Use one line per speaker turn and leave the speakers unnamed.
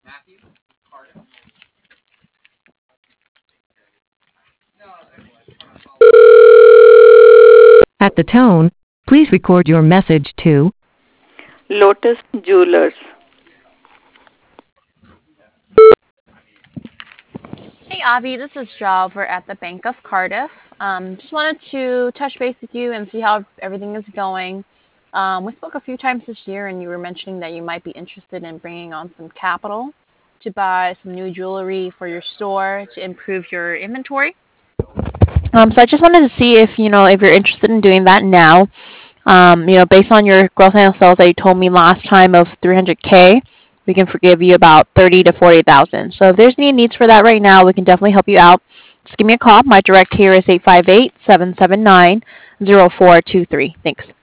At the tone, please record your message to
Lotus Jewelers.
Hey Avi, this is Ja over at the Bank of Cardiff. Just wanted to touch base with you and see how everything is going. We spoke a few times this year, and you were mentioning that you might be interested in bringing on some capital to buy some new jewelry for your store to improve your inventory. So I just wanted to see if if you're interested in doing that now. Based on your gross annual sales that you told me last time of 300K, we can forgive you about 30 to 40,000. So if there's any needs for that right now, we can definitely help you out. Just give me a call. My direct here is 858-779-0423. Thanks.